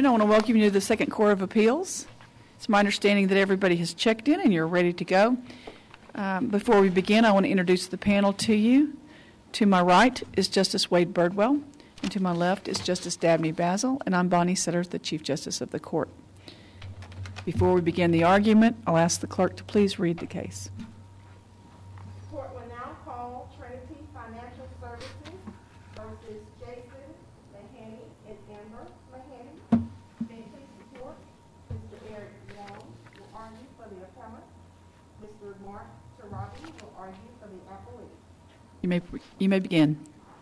I want to welcome you to the Second Court of Appeals. It's my understanding that everybody has checked in and you're ready to go. Before we begin, I want to introduce the panel to you. To my right is Justice Wade Birdwell, and to my left is Justice Dabney Basil, and I'm Bonnie Setters, the Chief Justice of the Court. Before we begin the argument, I'll ask the clerk to please read the case. Court will now call Trinity Financial Services versus Jason Mahaney and Amber Mahaney. May it please the court, Mr. Eric Wong will argue for the appellant. Mr. Mark Tarabi will argue for the appellate. You may begin.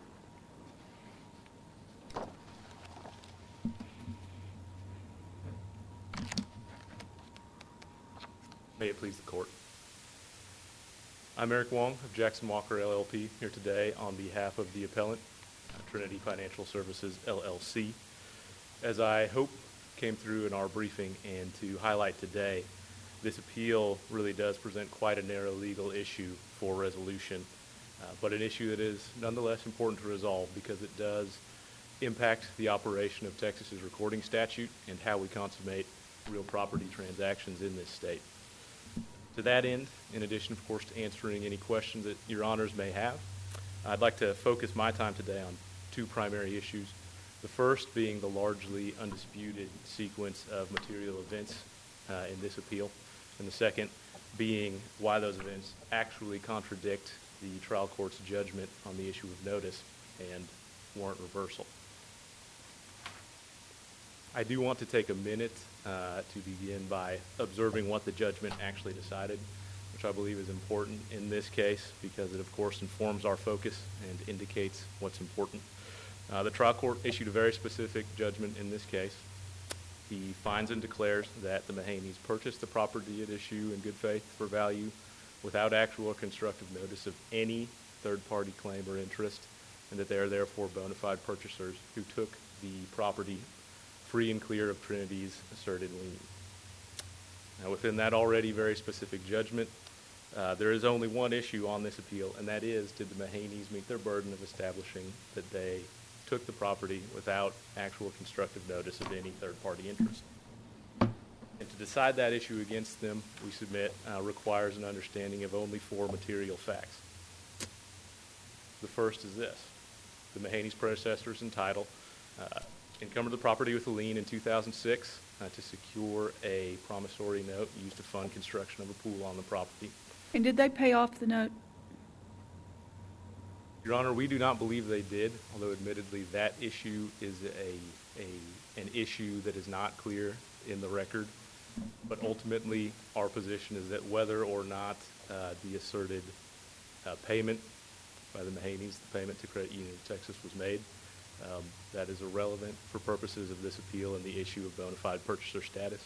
May it please the court. I'm Eric Wong of Jackson Walker LLP here today on behalf of the appellant, Trinity Financial Services LLC. As I hope came through in our briefing and to highlight today, this appeal really does present quite a narrow legal issue for resolution, but an issue that is nonetheless important to resolve because it does impact the operation of Texas's recording statute and how we consummate real property transactions in this state. To that end, in addition, of course, to answering any questions that your honors may have, I'd like to focus my time today on two primary issues. The first being the largely undisputed sequence of material events in this appeal, and the second being why those events actually contradict the trial court's judgment on the issue of notice and warrant reversal. I do want to take a minute to begin by observing what the judgment actually decided, which I believe is important in this case because it, of course, informs our focus and indicates what's important. The trial court issued a very specific judgment in this case. He finds and declares that the Mahaneys purchased the property at issue in good faith for value without actual or constructive notice of any third-party claim or interest, and that they are therefore bona fide purchasers who took the property free and clear of Trinity's asserted lien. Now, within that already very specific judgment, there is only one issue on this appeal, and that is, did the Mahaneys meet their burden of establishing that they took the property without actual constructive notice of any third-party interest? And to decide that issue against them, we submit requires an understanding of only four material facts. The first is this: the Mahaneys' predecessors in title encumbered the property with a lien in 2006 to secure a promissory note used to fund construction of a pool on the property. And did they pay off the note? Your Honor, we do not believe they did, although admittedly that issue is an issue that is not clear in the record. But ultimately, our position is that whether or not the asserted payment by the Mahaneys, the payment to Credit Union of Texas, was made, that is irrelevant for purposes of this appeal and the issue of bona fide purchaser status.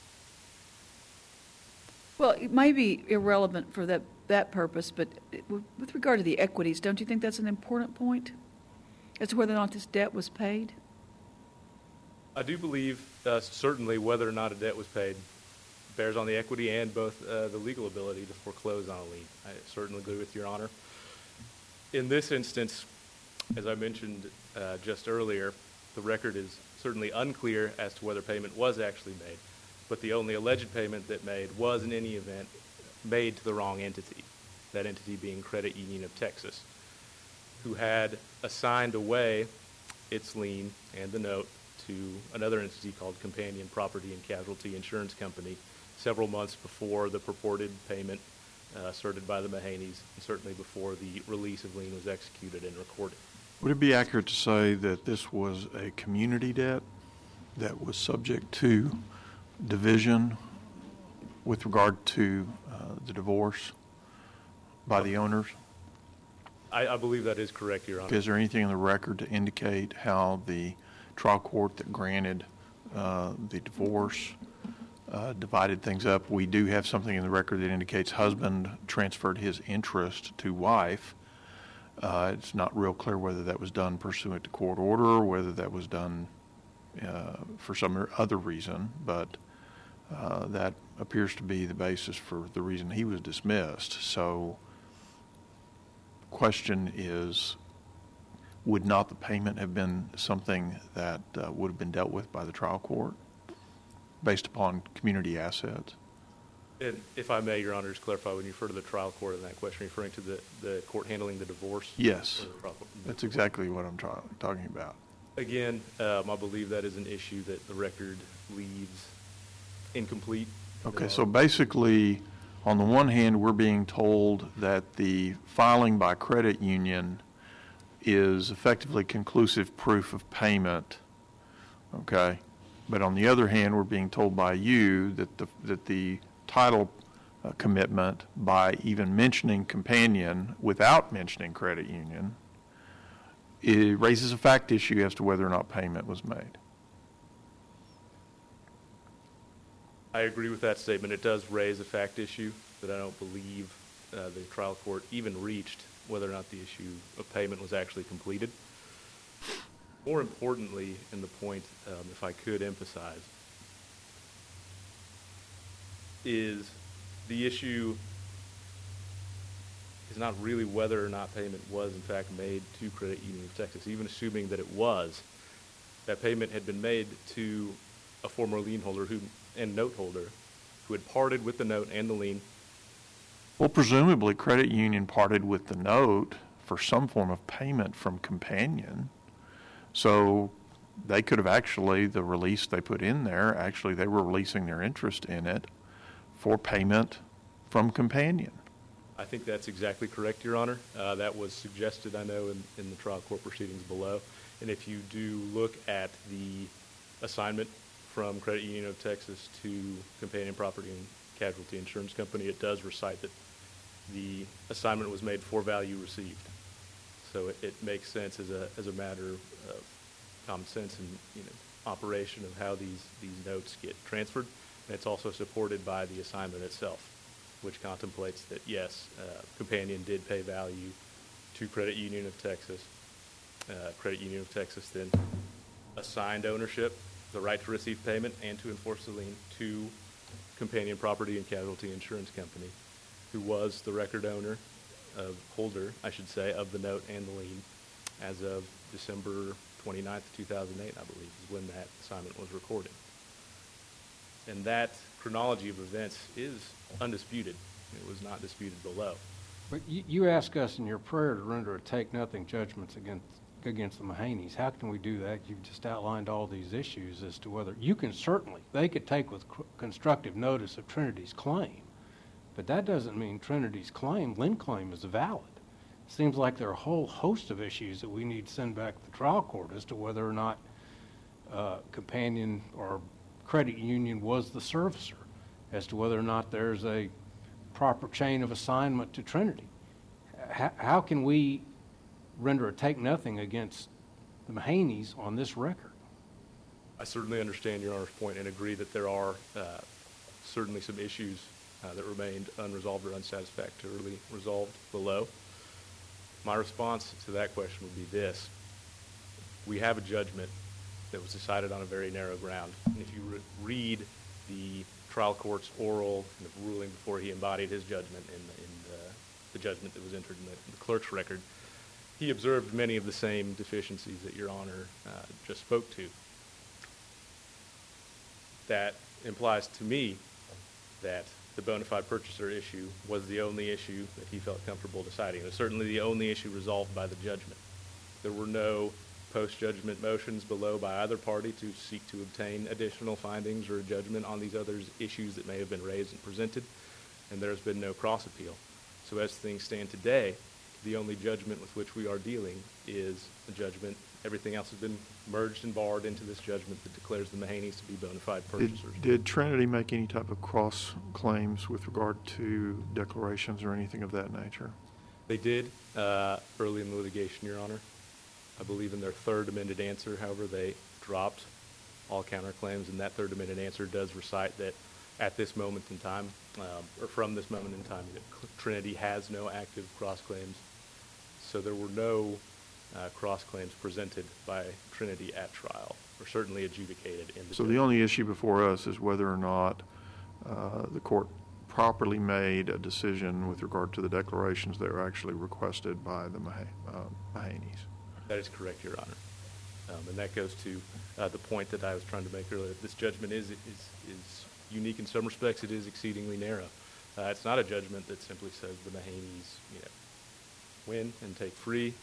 Well, it may be irrelevant for that purpose, but with regard to the equities, don't you think that's an important point as to whether or not this debt was paid? I do believe certainly whether or not a debt was paid bears on the equity and both the legal ability to foreclose on a lien. I certainly agree with Your Honor. In this instance, as I mentioned just earlier, the record is certainly unclear as to whether payment was actually made, but the only alleged payment that made was, in any event, made to the wrong entity, that entity being Credit Union of Texas, who had assigned away its lien and the note to another entity called Companion Property and Casualty Insurance Company several months before the purported payment asserted by the Mahaneys, and certainly before the release of lien was executed and recorded. Would it be accurate to say that this was a community debt that was subject to division with regard to the divorce by the owners? I believe that is correct, Your Honor. Is there anything in the record to indicate how the trial court that granted the divorce divided things up? We do have something in the record that indicates husband transferred his interest to wife. It's not real clear whether that was done pursuant to court order or whether that was done for some other reason, but that appears to be the basis for the reason he was dismissed. So the question is, would not the payment have been something that would have been dealt with by the trial court based upon community assets? And if I may, Your Honor, just clarify, when you refer to the trial court in that question, referring to the court handling the divorce? Yes. Or the trial court? That's exactly what I'm talking about. Again, I believe that is an issue that the record leaves incomplete. Okay, so basically, on the one hand, we're being told that the filing by credit union is effectively conclusive proof of payment, okay? But on the other hand, we're being told by you that the title commitment, by even mentioning companion without mentioning credit union, it raises a fact issue as to whether or not payment was made. I agree with that statement. It does raise a fact issue that I don't believe the trial court even reached, whether or not the issue of payment was actually completed. More importantly, and the point, if I could emphasize, is the issue is not really whether or not payment was in fact made to Credit Union of Texas. Even assuming that it was, that payment had been made to a former lien holder and note holder who had parted with the note and the lien. Well, presumably Credit Union parted with the note for some form of payment from companion. So they could have actually, the release they put in there, actually they were releasing their interest in it for payment from companion. I think that's exactly correct, Your Honor. That was suggested, I know, in the trial court proceedings below. And if you do look at the assignment from Credit Union of Texas to Companion Property and Casualty Insurance Company, it does recite that the assignment was made for value received. So it makes sense as a matter of common sense and operation of how these notes get transferred. And it's also supported by the assignment itself, which contemplates that, yes, Companion did pay value to Credit Union of Texas. Credit Union of Texas then assigned ownership, the right to receive payment, and to enforce the lien to Companion Property and Casualty Insurance Company, who was the record holder, I should say, of the note and the lien as of December 29th, 2008, I believe, is when that assignment was recorded. And that chronology of events is undisputed. It was not disputed below. But you ask us in your prayer to render a take-nothing judgments against the Mahaneys. How can we do that? You've just outlined all these issues as to whether you can certainly, they could take with constructive notice of Trinity's claim, but that doesn't mean Trinity's claim, lien claim, is valid. It seems like there are a whole host of issues that we need to send back to the trial court as to whether or not Companion or Credit Union was the servicer, as to whether or not there's a proper chain of assignment to Trinity. How can we render a take-nothing against the Mahaneys on this record? I certainly understand Your Honor's point and agree that there are certainly some issues that remained unresolved or unsatisfactorily resolved below. My response to that question would be this. We have a judgment that was decided on a very narrow ground. And if you read the trial court's oral kind of ruling before he embodied his judgment in the judgment that was entered in the clerk's record, he observed many of the same deficiencies that Your Honor just spoke to. That implies to me that the bona fide purchaser issue was the only issue that he felt comfortable deciding. It was certainly the only issue resolved by the judgment. There were no post-judgment motions below by either party to seek to obtain additional findings or a judgment on these other issues that may have been raised and presented, and there's been no cross-appeal. So as things stand today, the only judgment with which we are dealing is a judgment. Everything else has been merged and barred into this judgment that declares the Mahaneys to be bona fide purchasers. Did Trinity make any type of cross claims with regard to declarations or anything of that nature? They did early in the litigation, Your Honor. I believe in their third amended answer, however, they dropped all counterclaims, and that third amended answer does recite that at this moment in time, or from this moment in time, Trinity has no active cross-claims. So there were no cross-claims presented by Trinity at trial, or certainly adjudicated in the So judgment. the only issue before us is whether or not the court properly made a decision with regard to the declarations that were actually requested by the Mahaneys. That is correct, Your Honor. And that goes to the point that I was trying to make earlier. This judgment is unique in some respects. It is exceedingly narrow. It's not a judgment that simply says the Mahaneys, win and take free.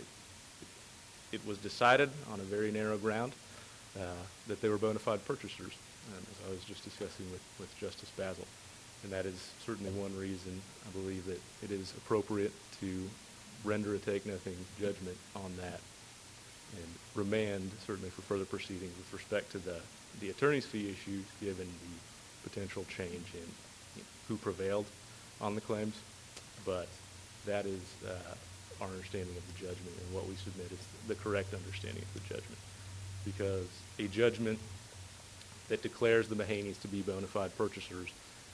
It was decided on a very narrow ground that they were bona fide purchasers, as I was just discussing with Justice Basil. And that is certainly one reason I believe that it is appropriate to render a take-nothing judgment on that and remand certainly for further proceedings with respect to the attorney's fee issues, given the potential change in who prevailed on the claims. But that is our understanding of the judgment, and what we submit is the correct understanding of the judgment. Because a judgment that declares the Mahaneys to be bona fide purchasers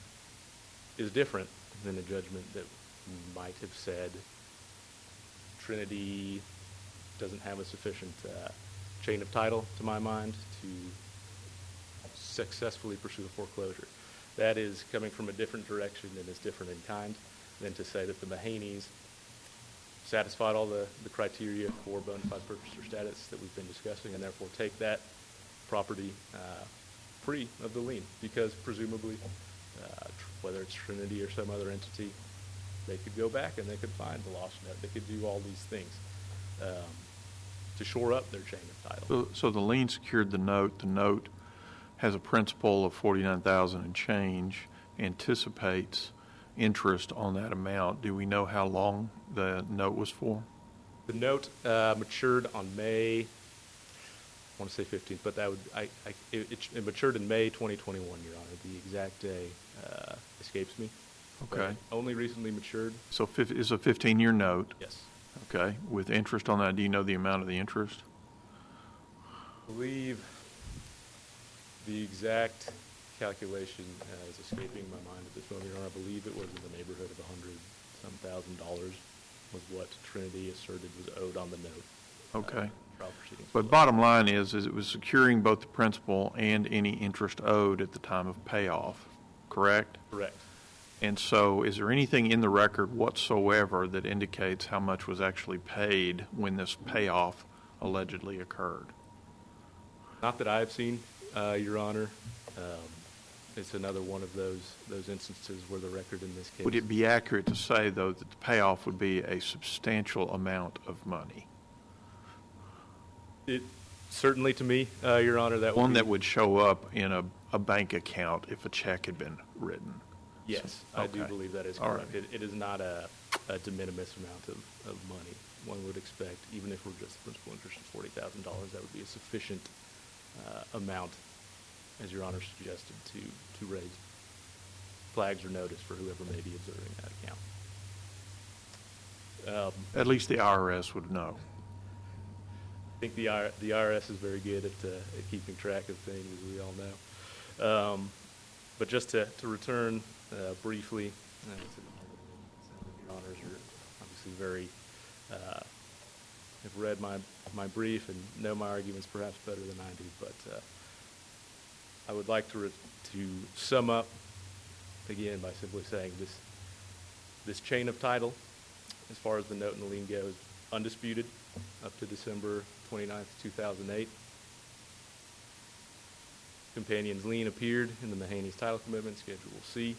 is different than a judgment that might have said Trinity doesn't have a sufficient chain of title, to my mind, to successfully pursue a foreclosure. That is coming from a different direction and is different in kind than to say that the Mahaneys satisfied all the criteria for bona fide purchaser status that we've been discussing, and therefore take that property free of the lien, because presumably, whether it's Trinity or some other entity, they could go back and they could find the lost note. They could do all these things to shore up their chain of title. So the lien secured the note. The note has a principal of $49,000 and change, anticipates interest on that amount. Do we know how long the note was for? The note matured on May, I want to say 15th, but that would it matured in May 2021, Your Honor. The exact day escapes me. Okay. Only recently matured. So it's a 15-year note. Yes. Okay. With interest on that, do you know the amount of the interest? I believe the exact calculation is escaping my mind at this moment, Your Honor. I believe it was in the neighborhood of $100,000 was what Trinity asserted was owed on the note. Okay. Trial proceedings. But bottom line is it was securing both the principal and any interest owed at the time of payoff, correct? Correct. And so is there anything in the record whatsoever that indicates how much was actually paid when this payoff allegedly occurred? Not that I've seen, Your Honor. It's another one of those instances where the record in this case. Would it be accurate to say, though, that the payoff would be a substantial amount of money? It certainly, to me, Your Honor, that would One be, that would show up in a bank account if a check had been written. Yes, So, I do okay. believe that is All correct. right. It is not a de minimis amount of money. One would expect, even if we're just principal interest of $40,000, that would be a sufficient amount, as Your Honor suggested, to raise flags or notice for whoever may be observing that account. At least the IRS would know. I think the IRS is very good at keeping track of things, as we all know. But just to return briefly, Your Honors are obviously very have read my brief and know my arguments perhaps better than I do. But I would like to sum up again by simply saying this chain of title, as far as the note and the lien goes, undisputed up to December 29th, 2008. Companion's lien appeared in the Mahaney's title commitment, Schedule C.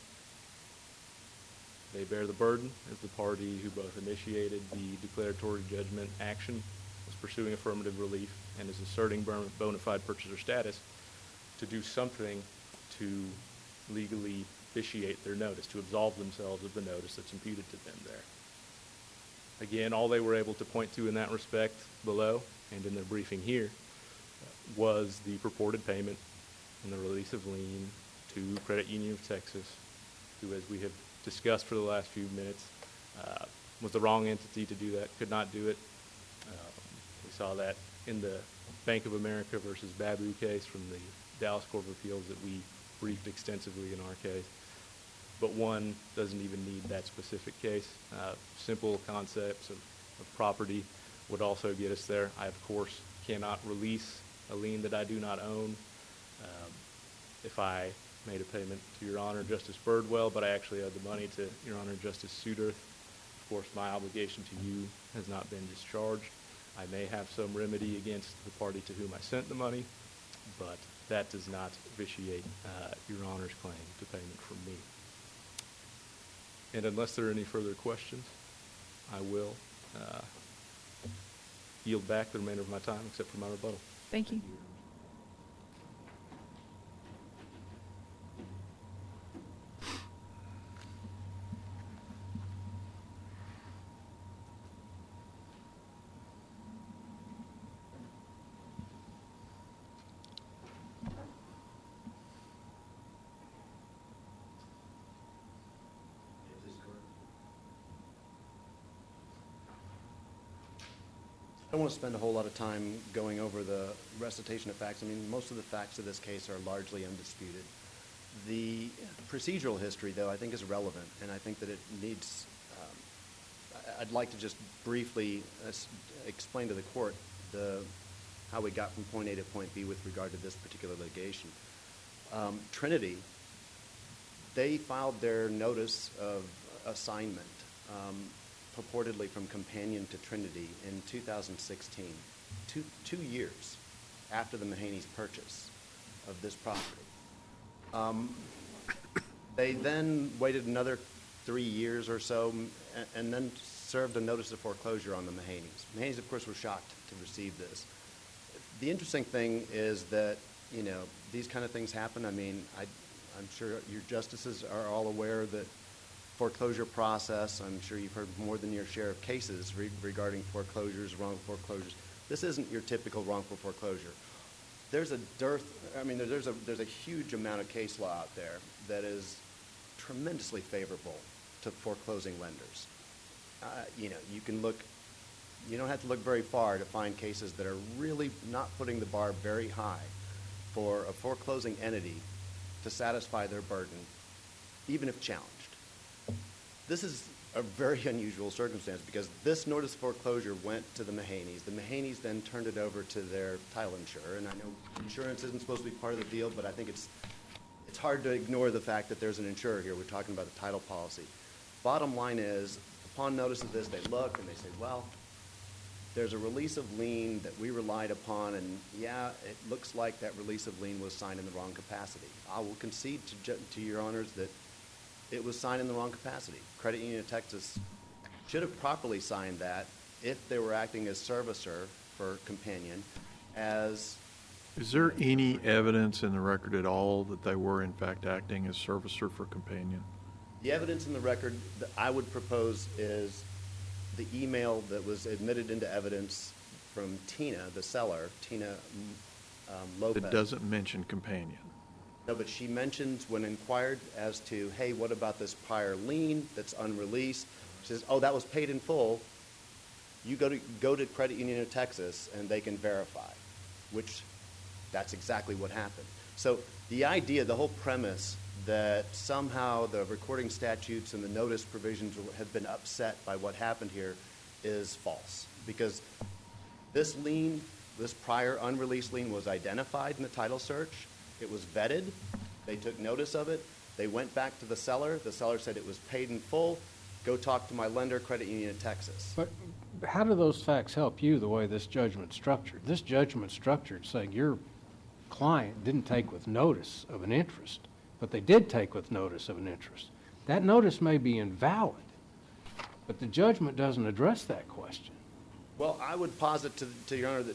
They bear the burden as the party who both initiated the declaratory judgment action, was pursuing affirmative relief, and is asserting bona fide purchaser status to do something to legally vitiate their notice, to absolve themselves of the notice that's imputed to them there. Again, all they were able to point to in that respect below and in their briefing here was the purported payment and the release of lien to Credit Union of Texas, who, as we have discussed for the last few minutes, was the wrong entity to do that, could not do it. We saw that in the Bank of America versus Babu case from the Dallas Court of Appeals that we briefed extensively in our case. But one doesn't even need that specific case. Simple concepts of property would also get us there. I, of course, cannot release a lien that I do not own. If I made a payment to Your Honor, Justice Birdwell, but I actually owed the money to Your Honor, Justice Suderth, of course, my obligation to you has not been discharged. I may have some remedy against the party to whom I sent the money, but that does not vitiate Your Honor's claim to payment from me. And unless there are any further questions, I will yield back the remainder of my time except for my rebuttal. Thank you. I don't want to spend a whole lot of time going over the recitation of facts. I mean, most of the facts of this case are largely undisputed. The procedural history, though, I think is relevant, and I think that it needs, I'd like to just briefly explain to the court how we got from point A to point B with regard to this particular litigation. Trinity, they filed their notice of assignment purportedly from Companion to Trinity in 2016, two years after the Mahaney's purchase of this property. They then waited another 3 years or so and then served a notice of foreclosure on the Mahaney's. Mahaney's, of course, were shocked to receive this. The interesting thing is that, you know, these kind of things happen. I mean, I'm sure your justices are all aware that foreclosure process, I'm sure you've heard more than your share of cases regarding foreclosures, wrongful foreclosures. This isn't your typical wrongful foreclosure. There's a dearth, I mean, there's a huge amount of case law out there that is tremendously favorable to foreclosing lenders. You know, you can look, you don't have to look very far to find cases that are really not putting the bar very high for a foreclosing entity to satisfy their burden, even if challenged. This is a very unusual circumstance because this notice of foreclosure went to the Mahaney's. The Mahaney's then turned it over to their title insurer, and I know insurance isn't supposed to be part of the deal, but I think it's hard to ignore the fact that there's an insurer here. We're talking about the title policy. Bottom line is, upon notice of this, they look and they say, well, there's a release of lien that we relied upon, and yeah, it looks like that release of lien was signed in the wrong capacity. I will concede to your honors that it was signed in the wrong capacity. Credit Union of Texas should have properly signed that if they were acting as servicer for Companion as... Is there any evidence in the record at all that they were in fact acting as servicer for Companion? The evidence in the record that I would propose is the email that was admitted into evidence from Tina, the seller, Tina Lopez. It doesn't mention Companion. No, but she mentions when inquired as to, hey, what about this prior lien that's unreleased? She says, oh, that was paid in full. You go to Credit Union of Texas and they can verify, which that's exactly what happened. So the idea, the whole premise that somehow the recording statutes and the notice provisions have been upset by what happened here is false, because this lien, this prior unreleased lien, was identified in the title search. It was vetted. They took notice of it. They went back to the seller. The seller said it was paid in full. Go talk to my lender, Credit Union of Texas. But how do those facts help you the way this judgment's structured? This judgment's structured saying your client didn't take with notice of an interest, but they did take with notice of an interest. That notice may be invalid, but the judgment doesn't address that question. Well, I would posit to Your Honor that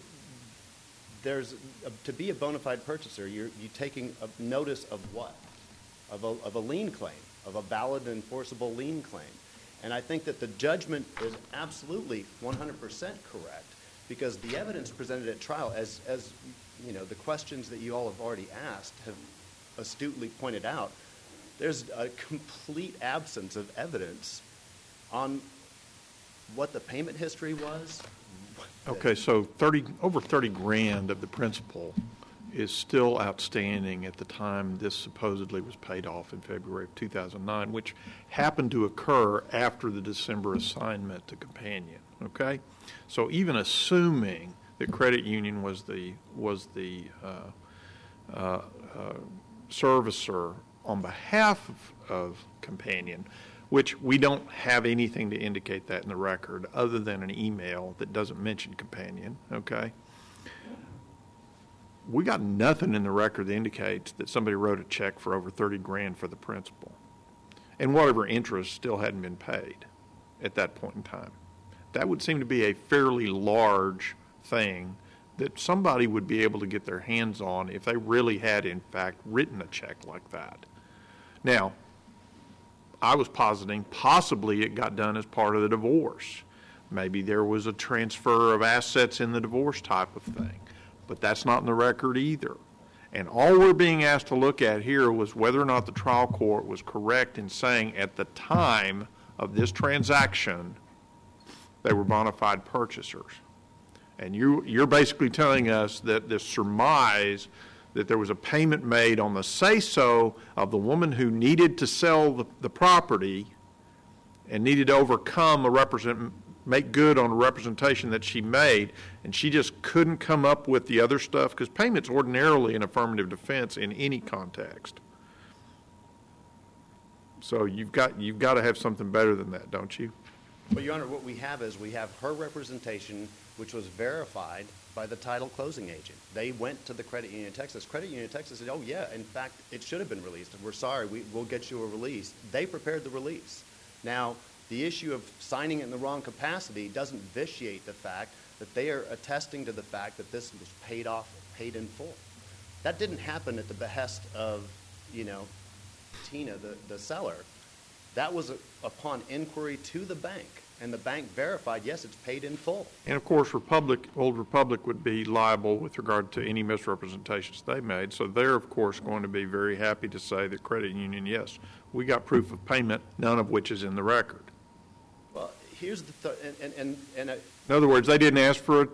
to be a bona fide purchaser, you're taking a notice of what? Of a lien claim, of a valid and enforceable lien claim. And I think that the judgment is absolutely 100% correct, because the evidence presented at trial, as you know, the questions that you all have already asked have astutely pointed out, there's a complete absence of evidence on what the payment history was. Okay, so over 30 grand of the principal is still outstanding at the time this supposedly was paid off in February of 2009, which happened to occur after the December assignment to Companion. Okay, so even assuming that Credit Union was the servicer on behalf of Companion, which we don't have anything to indicate that in the record other than an email that doesn't mention Companion, okay? We got nothing in the record that indicates that somebody wrote a check for over 30 grand for the principal. And whatever interest still hadn't been paid at that point in time. That would seem to be a fairly large thing that somebody would be able to get their hands on if they really had, in fact, written a check like that. Now, I was positing possibly it got done as part of the divorce. Maybe there was a transfer of assets in the divorce type of thing. But that's not in the record either. And all we're being asked to look at here was whether or not the trial court was correct in saying at the time of this transaction they were bona fide purchasers. And you're basically telling us that this surmise that there was a payment made on the say-so of the woman who needed to sell the property and needed to overcome make good on a representation that she made, and she just couldn't come up with the other stuff, because payment's ordinarily an affirmative defense in any context. So you've got to have something better than that, don't you? Well, Your Honor, what we have is we have her representation, which was verified by the title closing agent. They went to the Credit Union of Texas. Credit Union of Texas said, oh, yeah, in fact, it should have been released. We're sorry, we'll get you a release. They prepared the release. Now, the issue of signing it in the wrong capacity doesn't vitiate the fact that they are attesting to the fact that this was paid off, paid in full. That didn't happen at the behest of, Tina, the seller. That was upon inquiry to the bank, and the bank verified, yes, it's paid in full. And of course, Old Republic would be liable with regard to any misrepresentations they made. So they're, of course, going to be very happy to say that Credit Union, yes, we got proof of payment, none of which is in the record. Well, here's the in other words, they didn't ask for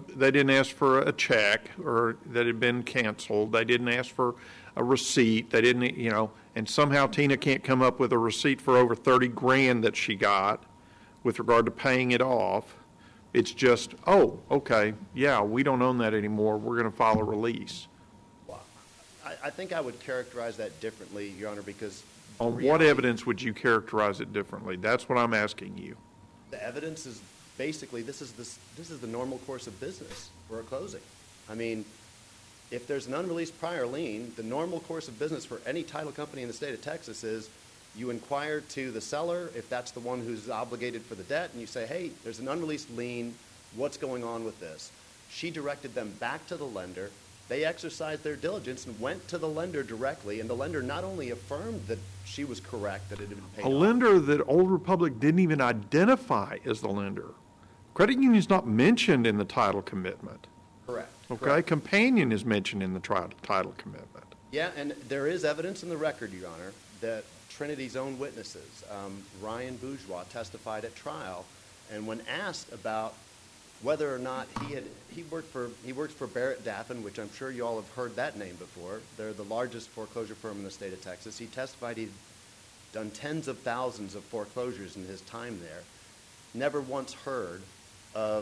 a check or that had been canceled. They didn't ask for a receipt. They didn't, and somehow Tina can't come up with a receipt for over 30 grand that she got with regard to paying it off. It's just, oh, okay, yeah, we don't own that anymore. We're going to file a release. Well, I think I would characterize that differently, Your Honor, because on what evidence would you characterize it differently? That's what I'm asking you. The evidence is basically this is the normal course of business for a closing. I mean, if there's an unreleased prior lien, the normal course of business for any title company in the state of Texas is you inquire to the seller, if that's the one who's obligated for the debt, and you say, hey, there's an unreleased lien. What's going on with this? She directed them back to the lender. They exercised their diligence and went to the lender directly, and the lender not only affirmed that she was correct, that it had been paid off. A lender that Old Republic didn't even identify as the lender. Credit Union's not mentioned in the title commitment. Correct. Okay, correct. Companion is mentioned in the title commitment. Yeah, and there is evidence in the record, Your Honor, that Trinity's own witnesses, Ryan Bourgeois, testified at trial, and when asked about whether or not he worked for Barrett Daffin, which I'm sure you all have heard that name before. They're the largest foreclosure firm in the state of Texas. He testified he'd done tens of thousands of foreclosures in his time there. Never once heard of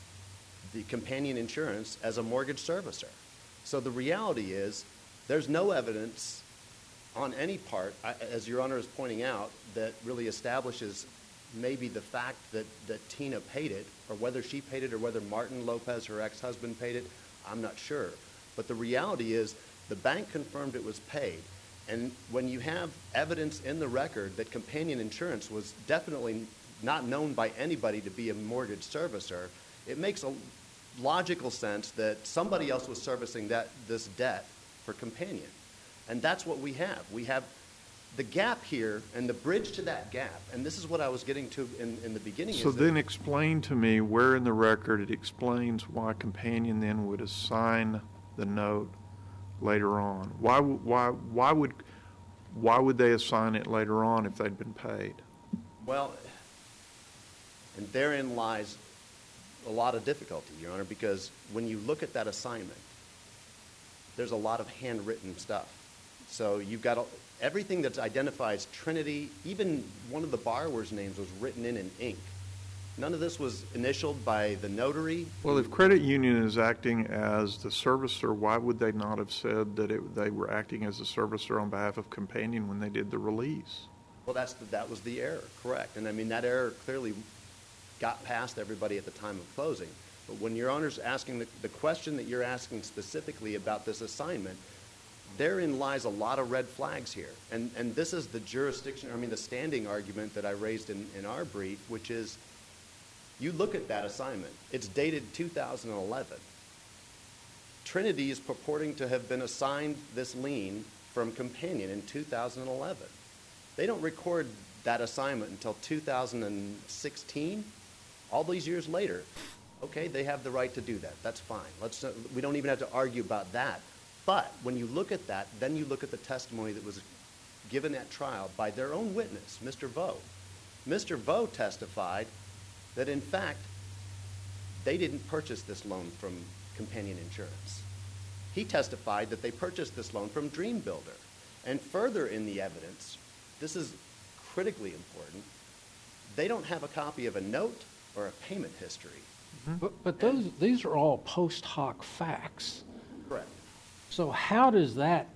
the Companion Insurance as a mortgage servicer. So the reality is there's no evidence on any part, as Your Honor is pointing out, that really establishes maybe the fact that Tina paid it, or whether she paid it, or whether Martin Lopez, her ex-husband, paid it, I'm not sure. But the reality is the bank confirmed it was paid. And when you have evidence in the record that Companion Insurance was definitely not known by anybody to be a mortgage servicer, it makes a logical sense that somebody else was servicing this debt for Companion. And that's what we have. We have the gap here and the bridge to that gap, and this is what I was getting to in the beginning. So then explain to me where in the record it explains why Companion then would assign the note later on. Why would they assign it later on if they'd been paid? Well, and therein lies a lot of difficulty, Your Honor, because when you look at that assignment, there's a lot of handwritten stuff. So you've got everything that identifies Trinity, even one of the borrower's names was written in ink. None of this was initialed by the notary. Well, if Credit Union is acting as the servicer, why would they not have said that they were acting as a servicer on behalf of Companion when they did the release? Well, that was the error, correct. And I mean, that error clearly got past everybody at the time of closing. But when Your Honor's asking the question that you're asking specifically about this assignment, therein lies a lot of red flags here. And this is the the standing argument that I raised in our brief, which is, you look at that assignment. It's dated 2011. Trinity is purporting to have been assigned this lien from Companion in 2011. They don't record that assignment until 2016, all these years later. Okay, they have the right to do that. That's fine. We don't even have to argue about that. But when you look at that, then you look at the testimony that was given at trial by their own witness, Mr. Vo. Mr. Vo testified that, in fact, they didn't purchase this loan from Companion Insurance. He testified that they purchased this loan from Dream Builder. And further in the evidence, this is critically important, they don't have a copy of a note or a payment history. But these are all post hoc facts. Correct. So how does that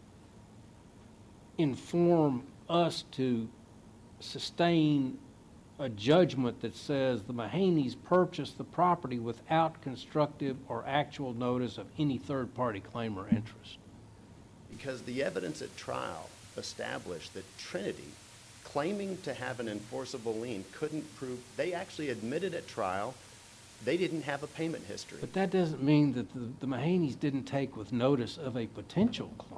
inform us to sustain a judgment that says the Mahaneys purchased the property without constructive or actual notice of any third-party claim or interest? Because the evidence at trial established that Trinity, claiming to have an enforceable lien, couldn't prove. They actually admitted at trial they didn't have a payment history. But that doesn't mean that the Mahaneys didn't take with notice of a potential claim.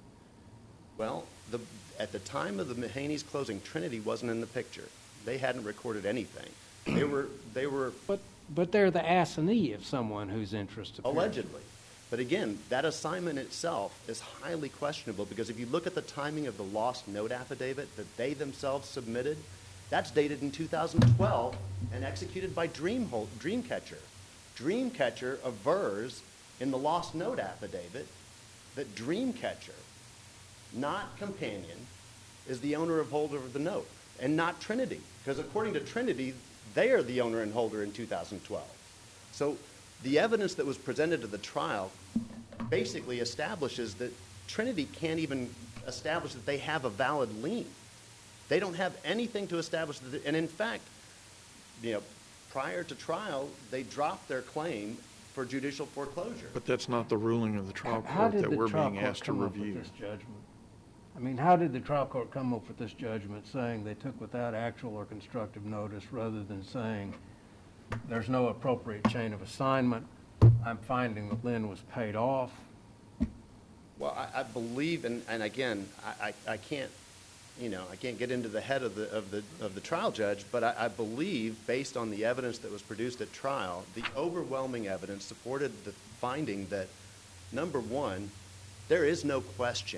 Well, at the time of the Mahaneys closing, Trinity wasn't in the picture. They hadn't recorded anything. They were. But they're the assignee of someone whose interest appears. Allegedly. But again, that assignment itself is highly questionable, because if you look at the timing of the lost note affidavit that they themselves submitted, that's dated in 2012 and executed by Dreamcatcher. Dreamcatcher avers in the lost note affidavit that Dreamcatcher, not Companion, is the owner of holder of the note, and not Trinity. Because according to Trinity, they are the owner and holder in 2012. So the evidence that was presented to the trial basically establishes that Trinity can't even establish that they have a valid lien. They don't have anything to establish that. And in fact, prior to trial, they dropped their claim for judicial foreclosure. But that's not the ruling of the trial court that we're being asked to review. I mean, how did the trial court come up with this judgment saying they took without actual or constructive notice, rather than saying there's no appropriate chain of assignment, I'm finding that Lynn was paid off? Well, I believe, and again, I can't, I can't get into the head of the trial judge, but I believe, based on the evidence that was produced at trial, the overwhelming evidence supported the finding that, number one, there is no question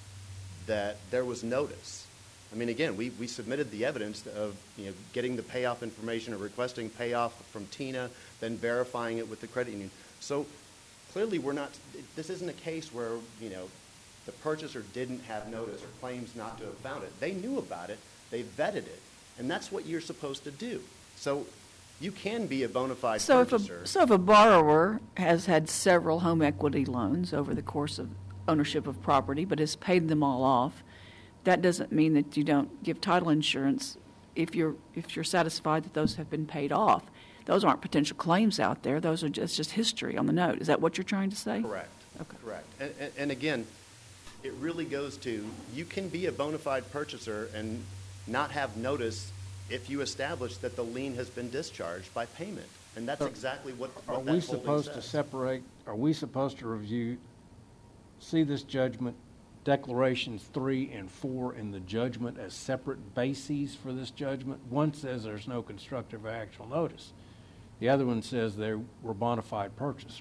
that there was notice. I mean, again, we submitted the evidence of getting the payoff information or requesting payoff from Tina, then verifying it with the credit union. So clearly, this isn't a case where the purchaser didn't have notice or claims not to have found it. They knew about it, they vetted it, and that's what you're supposed to do. So you can be a bona fide purchaser. So if a borrower has had several home equity loans over the course of ownership of property, but has paid them all off, that doesn't mean that you don't give title insurance if you're satisfied that those have been paid off. Those aren't potential claims out there. Those are just history on the note. Is that what you're trying to say? Correct. Okay. Correct. And again, it really goes to, you can be a bona fide purchaser and not have notice if you establish that the lien has been discharged by payment. And that's exactly what that holding says. Are we supposed to separate, are we supposed to see this judgment, declarations 3 and 4 in the judgment as separate bases for this judgment? One says there's no constructive or actual notice. The other one says they were bona fide purchasers.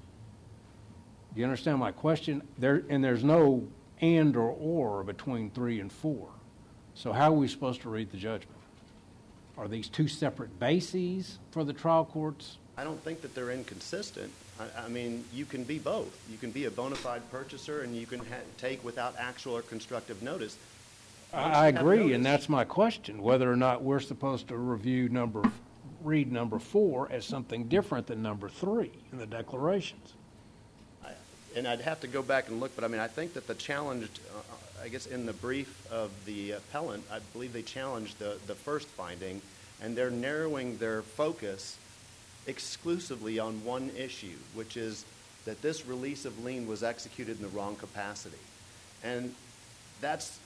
Do you understand my question? There's no and or between 3 and 4. So how are we supposed to read the judgment? Are these two separate bases for the trial courts? I don't think that they're inconsistent. I mean, you can be both. You can be a bona fide purchaser, and you can take without actual or constructive notice. I agree, and that's my question, whether or not we're supposed to read number 4 as something different than number 3 in the declarations. and I'd have to go back and look, but I mean, I think that the challenge, I guess in the brief of the appellant, I believe they challenged the first finding, and they're narrowing their focus exclusively on one issue, which is that this release of lien was executed in the wrong capacity. And that's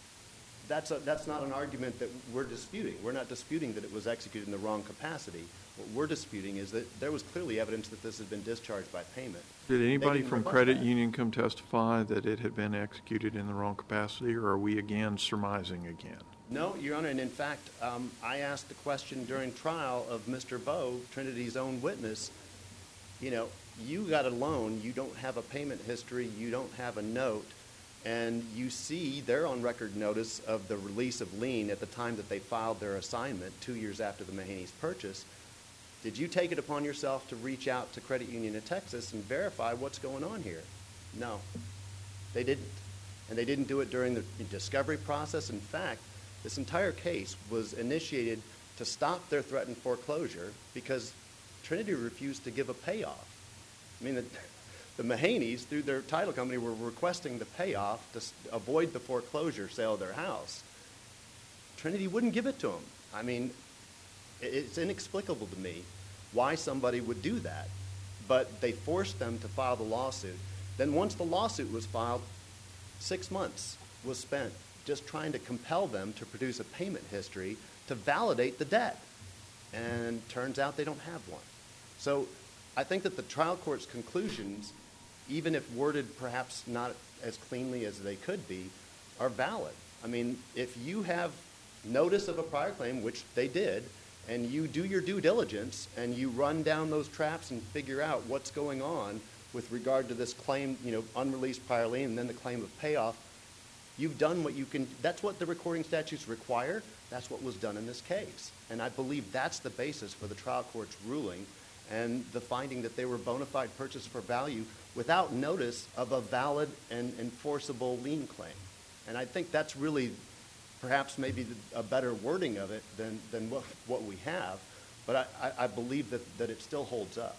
not an argument that we're disputing. We're not disputing that it was executed in the wrong capacity. What we're disputing is that there was clearly evidence that this had been discharged by payment. Did anybody didn't from rebut credit that. union come testify that it had been executed in the wrong capacity, or are we again surmising again? No, Your Honor, and in fact, I asked the question during trial of Mr. Bowe, Trinity's own witness, you know, you got a loan, you don't have a payment history, you don't have a note, and you see their on-record notice of the release of lien at the time that they filed their assignment 2 years after the Mahaney's purchase. Did you take it upon yourself to reach out to Credit Union of Texas and verify what's going on here? No, they didn't. And they didn't do it during the discovery process. In fact, this entire case was initiated to stop their threatened foreclosure because Trinity refused to give a payoff. I mean, the Mahaneys, through their title company, were requesting the payoff to avoid the foreclosure sale of their house. Trinity wouldn't give it to them. I mean, it's inexplicable to me why somebody would do that. But they forced them to file the lawsuit. Then once the lawsuit was filed, 6 months was spent just trying to compel them to produce a payment history to validate the debt. And turns out they don't have one. So I think that the trial court's conclusions, even if worded perhaps not as cleanly as they could be, are valid. I mean, if you have notice of a prior claim, which they did, and you do your due diligence and you run down those traps and figure out what's going on with regard to this claim, you know, unreleased prior lien and then the claim of payoff, you've done what you can. That's what the recording statutes require. That's what was done in this case. And I believe that's the basis for the trial court's ruling and the finding that they were bona fide purchase for value without notice of a valid and enforceable lien claim. And I think that's really perhaps maybe a better wording of it than what we have. But I believe that it still holds up.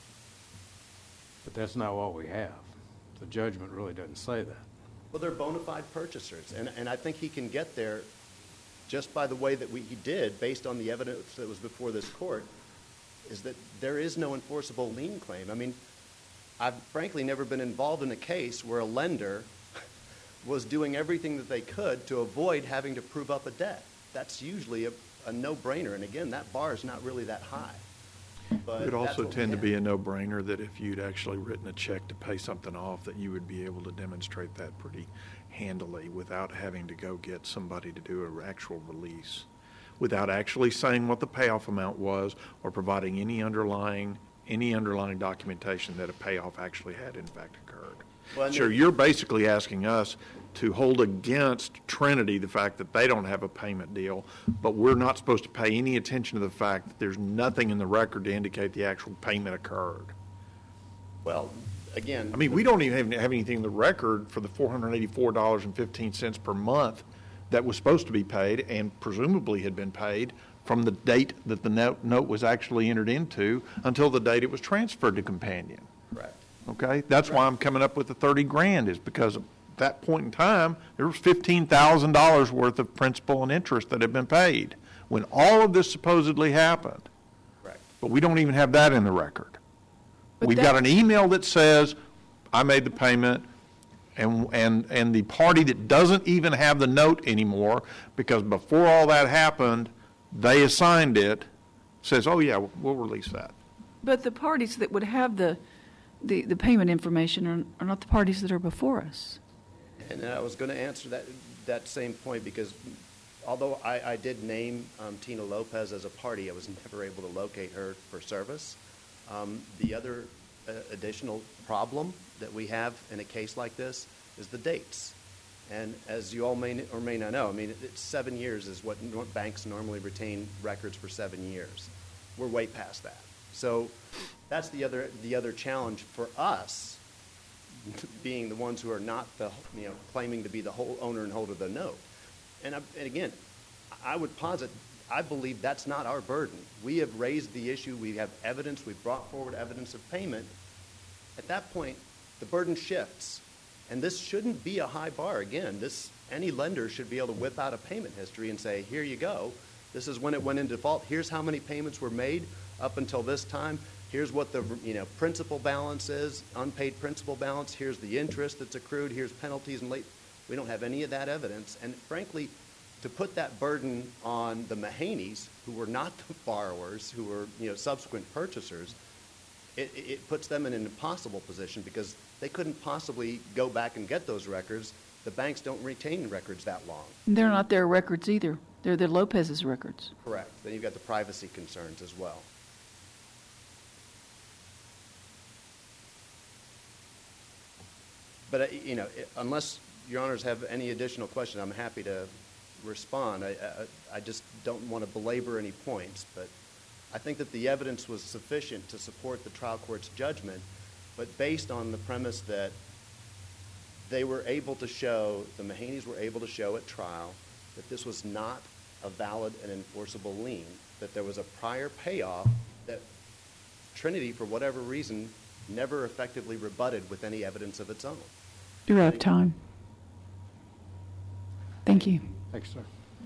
But that's not what we have. The judgment really doesn't say that. Well, they're bona fide purchasers. And I think he can get there just by the way that he did, based on the evidence that was before this court, is that there is no enforceable lien claim. I mean, I've frankly never been involved in a case where a lender was doing everything that they could to avoid having to prove up a debt. That's usually a no-brainer. And again, that bar is not really that high. But It would also that's what tend we to be have. a no-brainer that if you'd actually written a check to pay something off, that you would be able to demonstrate that pretty handily without having to go get somebody to do an actual release, without actually saying what the payoff amount was or providing any underlying documentation that a payoff actually had in fact occurred. Well, So you're basically asking us to hold against Trinity the fact that they don't have a payment deal, but we're not supposed to pay any attention to the fact that there's nothing in the record to indicate the actual payment occurred. Well, again, I mean, we don't even have anything in the record for the $484.15 per month that was supposed to be paid and presumably had been paid from the date that the note was actually entered into until the date it was transferred to Companion. correct. Okay? That's why I'm coming up with the $30,000 is because at that point in time, there was $15,000 worth of principal and interest that had been paid when all of this supposedly happened. Correct. But we don't even have that in the record. But We've got an email that says, I made the payment, and the party that doesn't even have the note anymore, because before all that happened, they assigned it, says, oh yeah, we'll release that. But the parties that would have the payment information are not the parties that are before us. And I was going to answer that same point because although I did name Tina Lopez as a party, I was never able to locate her for service. The other additional problem that we have in a case like this is the dates. And as you all may or may not know, I mean, it's 7 years is what banks normally retain records for 7 years. We're way past that. So that's the other challenge for us, being the ones who are not claiming to be the whole owner and holder of the note. And again, I would posit, I believe that's not our burden. We have raised the issue. We have evidence. We've brought forward evidence of payment. At that point, the burden shifts. And this shouldn't be a high bar. Again, any lender should be able to whip out a payment history and say, here you go. This is when it went into default. Here's how many payments were made up until this time. Here's what the principal balance is, unpaid principal balance. Here's the interest that's accrued. Here's penalties and late. We don't have any of that evidence. And frankly, to put that burden on the Mahaneys, who were not the borrowers, who were subsequent purchasers, it puts them in an impossible position because they couldn't possibly go back and get those records. The banks don't retain records that long. They're not their records either. They're Lopez's records. Correct. Then you've got the privacy concerns as well. But, unless your honors have any additional questions, I'm happy to respond. I just don't want to belabor any points, but I think that the evidence was sufficient to support the trial court's judgment, but based on the premise that they were able to show, the Mahaneys were able to show at trial that this was not a valid and enforceable lien, that there was a prior payoff that Trinity, for whatever reason, never effectively rebutted with any evidence of its own. You're out of time. Thank you. Thanks, sir.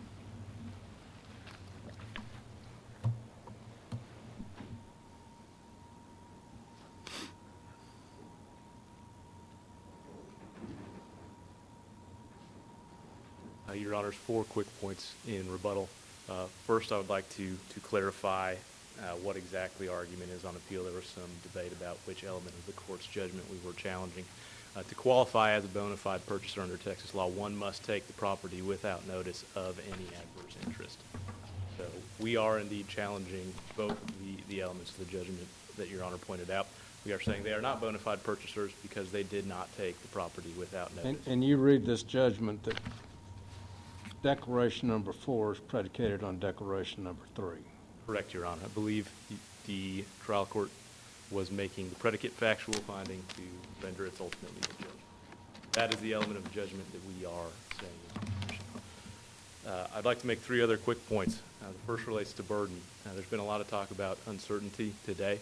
Your Honors, 4 quick points in rebuttal. First, I would like to clarify what exactly argument is on appeal. There was some debate about which element of the court's judgment we were challenging. To qualify as a bona fide purchaser under Texas law, one must take the property without notice of any adverse interest. So we are indeed challenging both the elements of the judgment that Your Honor pointed out. We are saying they are not bona fide purchasers because they did not take the property without notice. And you read this judgment that declaration number 4 is predicated on declaration number 3. Correct, Your Honor. I believe the trial court was making the predicate factual finding to render its ultimate legal judgment. That is the element of the judgment that we are saying is sufficient. I'd like to make 3 other quick points. The first relates to burden. There's been a lot of talk about uncertainty today.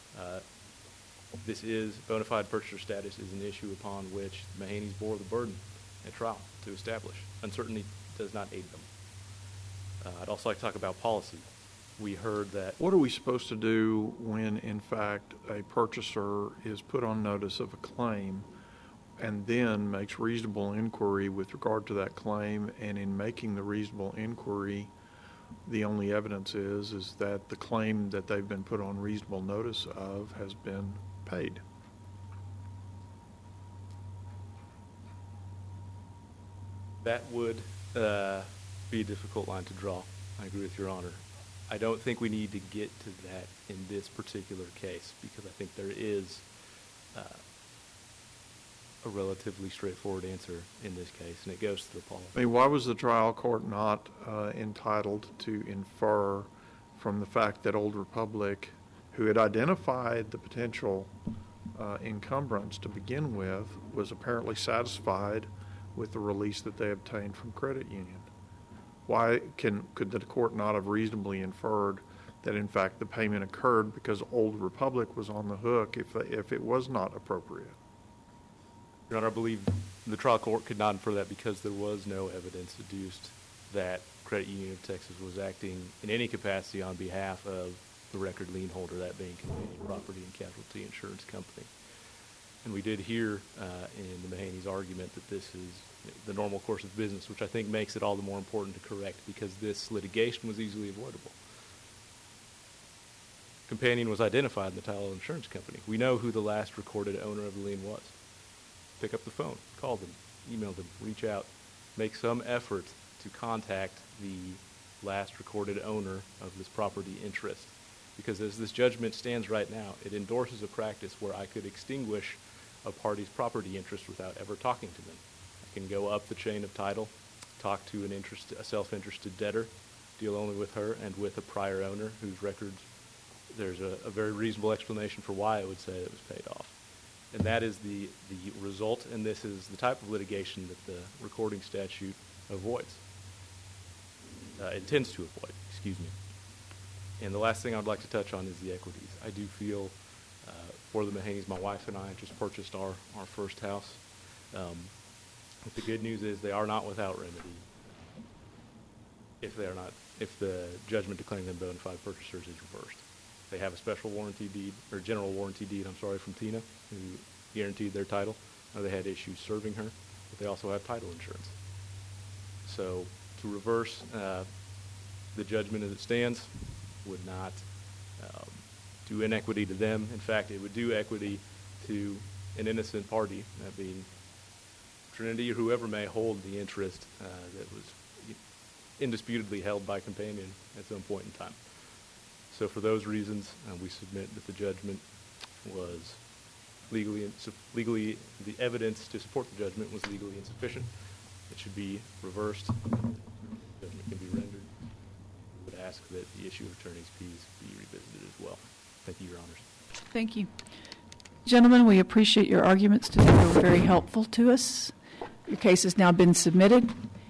This is bona fide purchaser status is an issue upon which the Mahaneys bore the burden at trial to establish. Uncertainty does not aid them. I'd also like to talk about policy. We heard that. What are we supposed to do when, in fact, a purchaser is put on notice of a claim and then makes reasonable inquiry with regard to that claim, and in making the reasonable inquiry, the only evidence is that the claim that they've been put on reasonable notice of has been paid? That would be a difficult line to draw. I agree with Your Honor. I don't think we need to get to that in this particular case because I think there is a relatively straightforward answer in this case, and it goes to the policy. I mean, why was the trial court not entitled to infer from the fact that Old Republic, who had identified the potential encumbrance to begin with, was apparently satisfied with the release that they obtained from credit union? Why could the court not have reasonably inferred that, in fact, the payment occurred because Old Republic was on the hook if it was not appropriate? Your Honor, I believe the trial court could not infer that because there was no evidence adduced that Credit Union of Texas was acting in any capacity on behalf of the record lien holder, that being Companion Property and Casualty Insurance Company. And we did hear in the Mahaney's argument that this is the normal course of business, which I think makes it all the more important to correct because this litigation was easily avoidable. Companion was identified in the title of insurance company. We know who the last recorded owner of the lien was. Pick up the phone, call them, email them, reach out, make some effort to contact the last recorded owner of this property interest. Because as this judgment stands right now, it endorses a practice where I could extinguish a party's property interest without ever talking to them. I can go up the chain of title, talk to a self-interested debtor, deal only with her and with a prior owner whose records there's a very reasonable explanation for why I would say it was paid off. And that is the result, and this is the type of litigation that the recording statute avoids, intends to avoid, excuse me. And the last thing I'd like to touch on is the equities. I do feel for the Mahaneys. My wife and I just purchased our first house. But the good news is they are not without remedy if the judgment declaring them bona fide purchasers is reversed. They have a special warranty deed, or general warranty deed, from Tina, who guaranteed their title. They had issues serving her, but they also have title insurance. So to reverse the judgment as it stands would not do inequity to them. In fact, it would do equity to an innocent party, that being Trinity or whoever may hold the interest that was indisputably held by Companion at some point in time. So for those reasons, we submit that the judgment was legally, the evidence to support the judgment was legally insufficient. It should be reversed. The judgment can be rendered. We would ask that the issue of attorney's fees be revisited as well. Thank you, Your Honors. Thank you. Gentlemen, we appreciate your arguments today. They were very helpful to us. Your case has now been submitted.